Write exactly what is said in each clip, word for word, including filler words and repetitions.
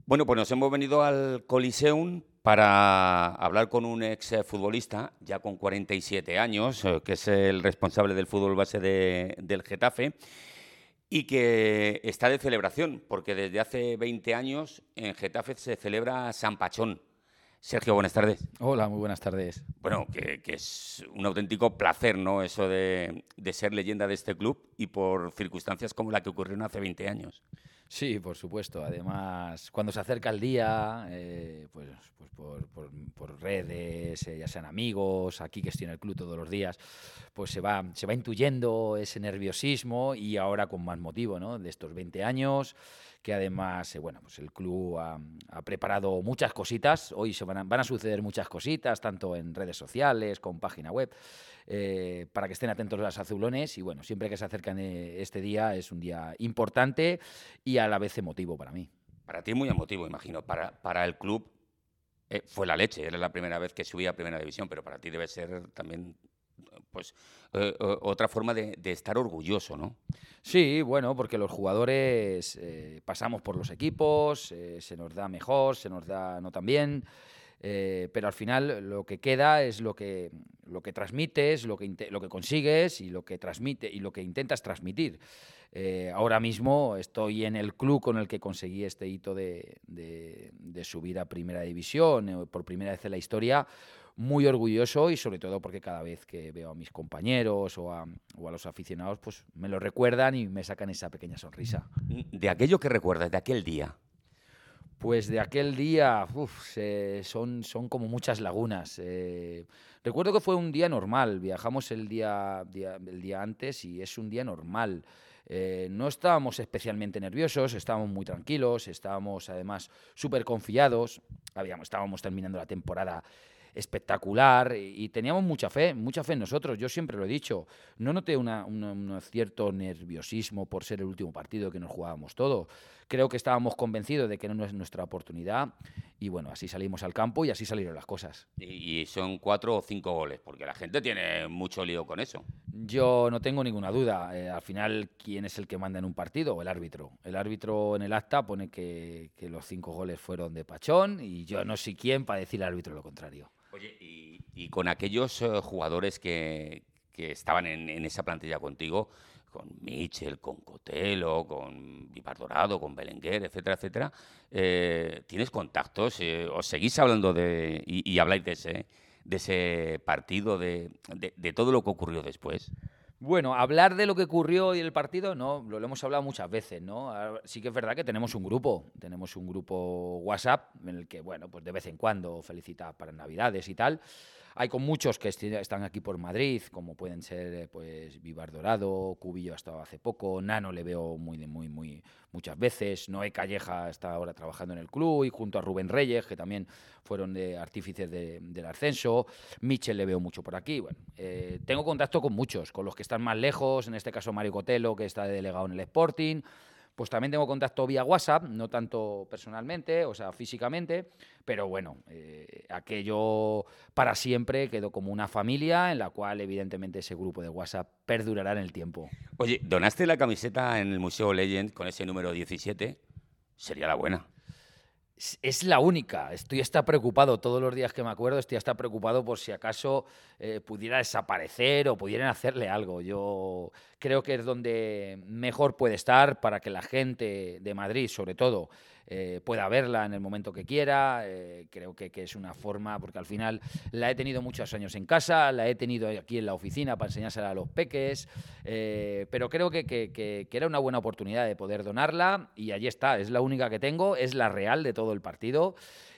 Bueno, pues nos hemos venido al Coliseum para hablar con un ex eh, futbolista, ya con cuarenta y siete años, eh, que es el responsable del fútbol base de- del Getafe y que está de celebración, porque desde hace veinte años en Getafe se celebra San Pachón. Sergio, buenas tardes. Hola, muy buenas tardes. Bueno, que, que es un auténtico placer, ¿no? Eso de, de ser leyenda de este club y por circunstancias como la que ocurrieron hace veinte años. Sí, por supuesto. Además, cuando se acerca el día, eh, pues, pues por, por- por redes, eh, ya sean amigos, aquí que estoy en el club todos los días, pues se va, se va intuyendo ese nerviosismo y ahora con más motivo, ¿no? De estos veinte años, que además, eh, bueno, pues el club ha, ha preparado muchas cositas. Hoy se van a, van a suceder muchas cositas, tanto en redes sociales, con página web, eh, para que estén atentos a los azulones. Y bueno, siempre que se acercan eh, este día es un día importante y a la vez emotivo para mí. Para ti muy emotivo, imagino. Para, para el club eh, fue la leche, era la primera vez que subía a Primera División, pero para ti debe ser también pues eh, o- otra forma de, de estar orgulloso, ¿no? Sí, bueno, porque los jugadores eh, pasamos por los equipos, eh, se nos da mejor, se nos da no tan bien, eh, pero al final lo que queda es lo que, lo que transmites, lo que, inte- lo que consigues y lo que transmite y lo que intentas transmitir. Eh, ahora mismo estoy en el club con el que conseguí este hito de, de- de subir a Primera División, eh, por primera vez en la historia, muy orgulloso y sobre todo porque cada vez que veo a mis compañeros o a, o a los aficionados, pues me lo recuerdan y me sacan esa pequeña sonrisa. De aquello que recuerdas, de aquel día. Pues de aquel día, uf, se- son, son como muchas lagunas. Eh, recuerdo que fue un día normal, viajamos el día, día- el día antes y es un día normal. Eh, no estábamos especialmente nerviosos, estábamos muy tranquilos, estábamos además súper confiados, habíamos, estábamos terminando la temporada espectacular y, y teníamos mucha fe, mucha fe en nosotros. Yo siempre lo he dicho, no noté una- una- un cierto nerviosismo por ser el último partido que nos jugábamos todo. Creo que estábamos convencidos de que no es nuestra oportunidad y bueno, así salimos al campo y así salieron las cosas. Y, y son cuatro o cinco goles, porque la gente tiene mucho lío con eso. Yo no tengo ninguna duda. Eh, al final, ¿quién es el que manda en un partido? El árbitro. El árbitro en el acta pone que, que los cinco goles fueron de Pachón y yo no sé quién para decir al árbitro lo contrario. Oye, y, y con aquellos eh, jugadores que, que estaban en, en esa plantilla contigo, con Mitchell, con Cotelo, con Vivar Dorado, con Belenguer, etcétera, etcétera, eh, ¿tienes contactos? Eh, ¿os seguís hablando de y, y habláis de ese, de ese partido, de, de- de todo lo que ocurrió después? Bueno, hablar de lo que ocurrió y el partido, no, lo, lo hemos hablado muchas veces, ¿no? Ahora, sí que es verdad que tenemos un grupo, tenemos un grupo WhatsApp en el que, bueno, pues de vez en cuando felicita para Navidades y tal. Hay con muchos que esti- están aquí por Madrid, como pueden ser, eh, pues, Vivar Dorado, Cubillo ha estado hace poco, Nano le veo muy, de- muy, muy, muchas veces, Noé Calleja está ahora trabajando en el club y junto a Rubén Reyes, que también fueron de artífices de- del ascenso. Mitchell le veo mucho por aquí. Bueno, eh, tengo contacto con muchos, con los que están más lejos, en este caso Mario Cotelo, que está de delegado en el Sporting. Pues también tengo contacto vía WhatsApp, no tanto personalmente, o sea, físicamente, pero bueno, eh, aquello para siempre quedó como una familia en la cual evidentemente ese grupo de WhatsApp perdurará en el tiempo. Oye, ¿donaste la camiseta en el Museo Legend con ese número diecisiete? Sería la buena. Es es la única. Estoy hasta preocupado todos los días que me acuerdo, estoy hasta preocupado por si acaso eh, pudiera desaparecer o pudieran hacerle algo. Yo creo que es donde mejor puede estar para que la gente de Madrid, sobre todo, eh, pueda verla en el momento que quiera. Eh, creo que, que es una forma, porque al final la he tenido muchos años en casa, la he tenido aquí en la oficina para enseñársela a los peques, eh, pero creo que, que- que- que era una buena oportunidad de poder donarla y allí está, es la única que tengo, es la real de todo el partido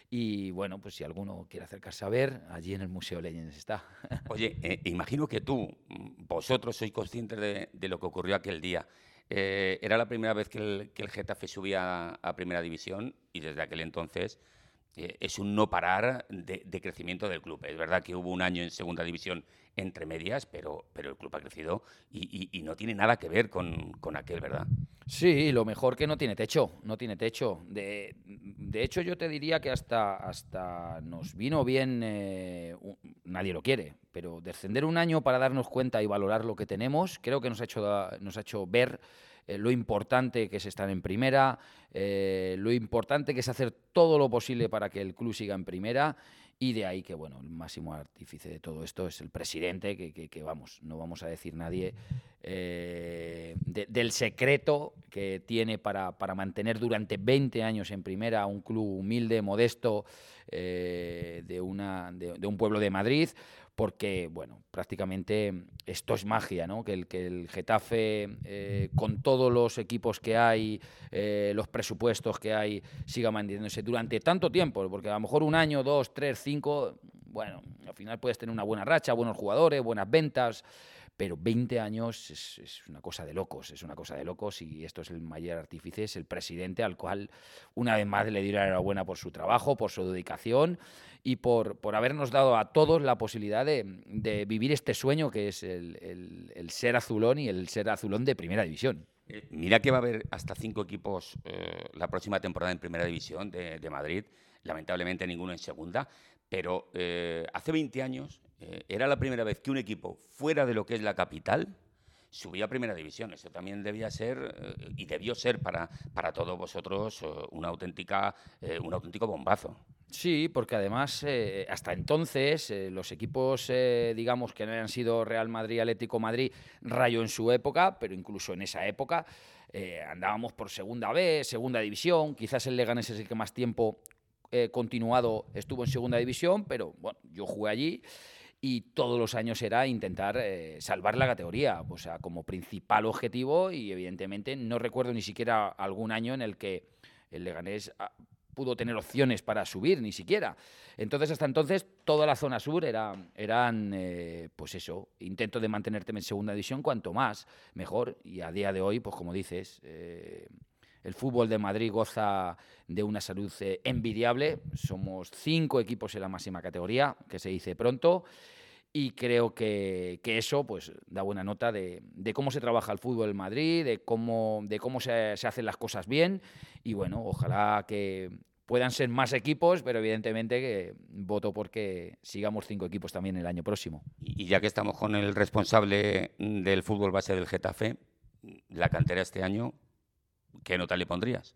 y bueno, pues si alguno quiere acercarse a ver, allí en el Museo Legends está. Oye, eh, imagino que tú, mm, vosotros sois conscientes de, de lo que ocurrió aquel día. Eh, era la primera vez que el, que el Getafe subía a, a Primera División y desde aquel entonces eh, es un no parar de, de crecimiento del club. Es verdad que hubo un año en Segunda División entre medias, pero, pero el club ha crecido y, y- y no tiene nada que ver con, con aquel, ¿verdad? Sí, lo mejor que no tiene techo, no tiene techo. De, de hecho, yo te diría que hasta, hasta nos vino bien, eh, un- nadie lo quiere, pero descender un año para darnos cuenta y valorar lo que tenemos, creo que nos ha hecho, da- nos ha hecho ver eh, lo importante que es estar en primera, eh, lo importante que es hacer todo lo posible para que el club siga en primera, y de ahí que, bueno, el máximo artífice de todo esto es el presidente, que, que- que, vamos, no vamos a decir nadie eh, de- del secreto que tiene para, para mantener durante veinte años en primera un club humilde, modesto, eh, de, una, de, de un pueblo de Madrid, porque, bueno, prácticamente esto es magia, ¿no? Que el, que el Getafe, eh, con todos los equipos que hay, eh, los presupuestos que hay, siga manteniéndose durante tanto tiempo, porque a lo mejor un año, dos, tres, cinco, bueno, al final puedes tener una buena racha, buenos jugadores, buenas ventas, pero veinte años es, es una cosa de locos, es una cosa de locos, y esto es el mayor artífice, es el presidente, al cual una vez más le doy la enhorabuena por su trabajo, por su dedicación y por, por habernos dado a todos la posibilidad de, de vivir este sueño que es el, el- el ser azulón, y el ser azulón de primera división. Eh, Mira que va a haber hasta cinco equipos eh, la próxima temporada en Primera División de, de Madrid, lamentablemente ninguno en Segunda, pero eh, hace veinte años eh, era la primera vez que un equipo fuera de lo que es la capital subía a Primera División. Eso también debía ser eh, y debió ser para, para todos vosotros eh, una auténtica, eh, un auténtico bombazo. Sí, porque además eh, hasta entonces eh, los equipos, eh, digamos, que no han sido Real Madrid, Atlético Madrid, Rayo en su época, pero incluso en esa época eh, andábamos por Segunda B, Segunda División. Quizás el Leganés es el que más tiempo eh, continuado estuvo en Segunda División, pero bueno, yo jugué allí y todos los años era intentar eh, salvar la categoría, o sea, como principal objetivo, y evidentemente no recuerdo ni siquiera algún año en el que el Leganés ah, pudo tener opciones para subir, ni siquiera. Entonces, hasta entonces, toda la zona sur era, eran, eh, pues eso, intento de mantenerte en segunda división, cuanto más, mejor. Y a día de hoy, pues como dices, eh, el fútbol de Madrid goza de una salud eh, envidiable. Somos cinco equipos en la máxima categoría, que se dice pronto, y creo que, que eso pues da buena nota de, de cómo se trabaja el fútbol en Madrid, de cómo, de cómo se, se hacen las cosas bien, y bueno, ojalá que puedan ser más equipos, pero evidentemente que voto porque sigamos cinco equipos también el año próximo. Y, y ya que estamos con el responsable del fútbol base del Getafe, la cantera este año, ¿qué nota le pondrías?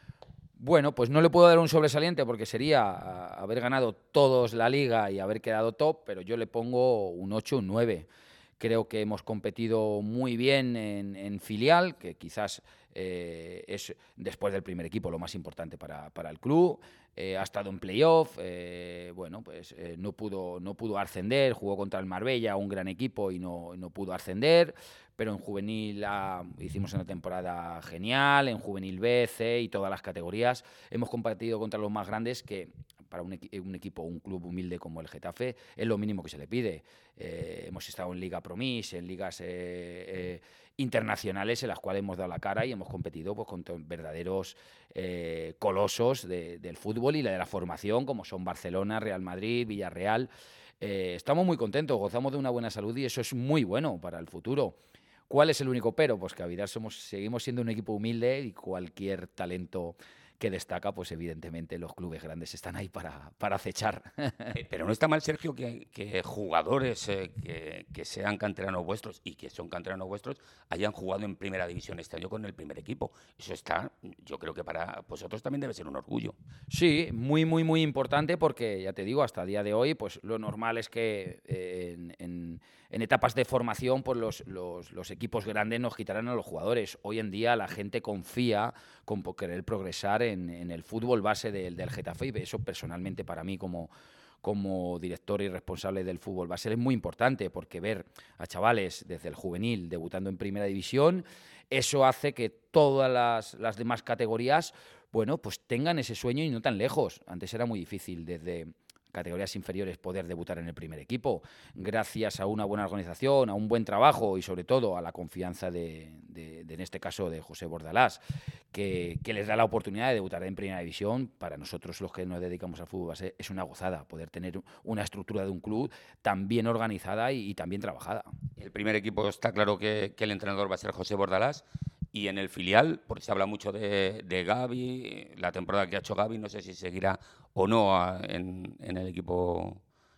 Bueno, pues no le puedo dar un sobresaliente porque sería a, haber ganado todos la liga y haber quedado top, pero yo le pongo un ocho, un nueve. Creo que hemos competido muy bien en, en filial, que quizás eh, es después del primer equipo lo más importante para, para el club. Eh, ha estado en playoff, eh, bueno, pues eh, no pudo, no pudo ascender, jugó contra el Marbella, un gran equipo, y no, no pudo ascender, pero en juvenil ah, hicimos una temporada genial, en juvenil B, C y todas las categorías. Hemos competido contra los más grandes, que para un, equi un equipo, un club humilde como el Getafe, es lo mínimo que se le pide. Eh, hemos estado en Liga Promis, en ligas eh, eh, internacionales en las cuales hemos dado la cara y hemos competido pues, contra verdaderos eh, colosos de, del fútbol y de la formación, como son Barcelona, Real Madrid, Villarreal. Eh, estamos muy contentos, gozamos de una buena salud y eso es muy bueno para el futuro. ¿Cuál es el único pero? Pues que a Vidal somos, seguimos siendo un equipo humilde, y cualquier talento que destaca, pues evidentemente los clubes grandes están ahí para, para acechar. Eh, Pero no está mal, Sergio, que, que jugadores eh, que, que sean canteranos vuestros y que son canteranos vuestros hayan jugado en Primera División este año con el primer equipo. Eso está, yo creo que para vosotros también debe ser un orgullo. Sí, muy, muy, muy importante porque, ya te digo, hasta el día de hoy, pues lo normal es que eh, en, en, en etapas de formación, pues los, los, los equipos grandes nos quitaran a los jugadores. Hoy en día la gente confía con querer progresar en, en el fútbol base del, del Getafe, y eso personalmente para mí como como director y responsable del fútbol base es muy importante, porque ver a chavales desde el juvenil debutando en primera división, eso hace que todas las, las demás categorías, bueno, pues tengan ese sueño y no tan lejos. Antes era muy difícil desde categorías inferiores poder debutar en el primer equipo. Gracias a una buena organización, a un buen trabajo y sobre todo a la confianza de, de, de en este caso, de José Bordalás, que, que les da la oportunidad de debutar en primera división. Para nosotros, los que nos dedicamos al fútbol base, es una gozada poder tener una estructura de un club tan bien organizada y, y tan bien trabajada. El primer equipo está claro que, que el entrenador va a ser José Bordalás. Y en el filial, porque se habla mucho de, de Gavi, la temporada que ha hecho Gavi, no sé si seguirá o no a, en, en el equipo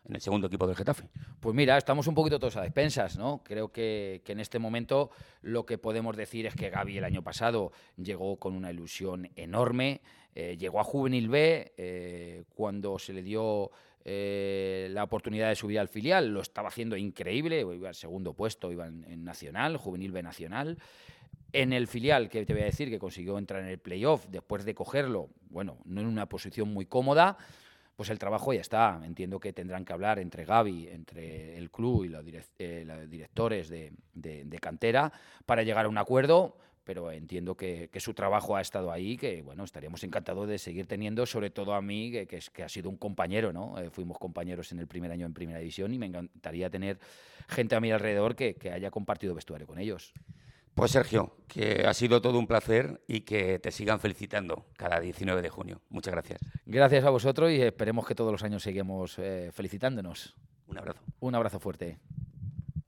en el segundo equipo del Getafe? Pues mira, estamos un poquito todos a despensas, ¿no? Creo que, que en este momento lo que podemos decir es que Gavi el año pasado llegó con una ilusión enorme, eh, llegó a Juvenil B, eh, cuando se le dio eh, la oportunidad de subir al filial, lo estaba haciendo increíble, iba al segundo puesto, iba en, en Nacional, Juvenil B Nacional. En el filial, que te voy a decir, que consiguió entrar en el playoff después de cogerlo, bueno, no en una posición muy cómoda, pues el trabajo ya está. Entiendo que tendrán que hablar entre Gavi, entre el club y los, direct, eh, los directores de, de, de cantera para llegar a un acuerdo, pero entiendo que, que su trabajo ha estado ahí, que bueno, estaríamos encantados de seguir teniendo, sobre todo a mí, que, que, es, que ha sido un compañero, ¿no? Eh, fuimos compañeros en el primer año en Primera División y me encantaría tener gente a mi alrededor que, que haya compartido vestuario con ellos. Pues Sergio, que ha sido todo un placer y que te sigan felicitando cada diecinueve de junio. Muchas gracias. Gracias a vosotros y esperemos que todos los años seguimos eh, felicitándonos. Un abrazo. Un abrazo fuerte.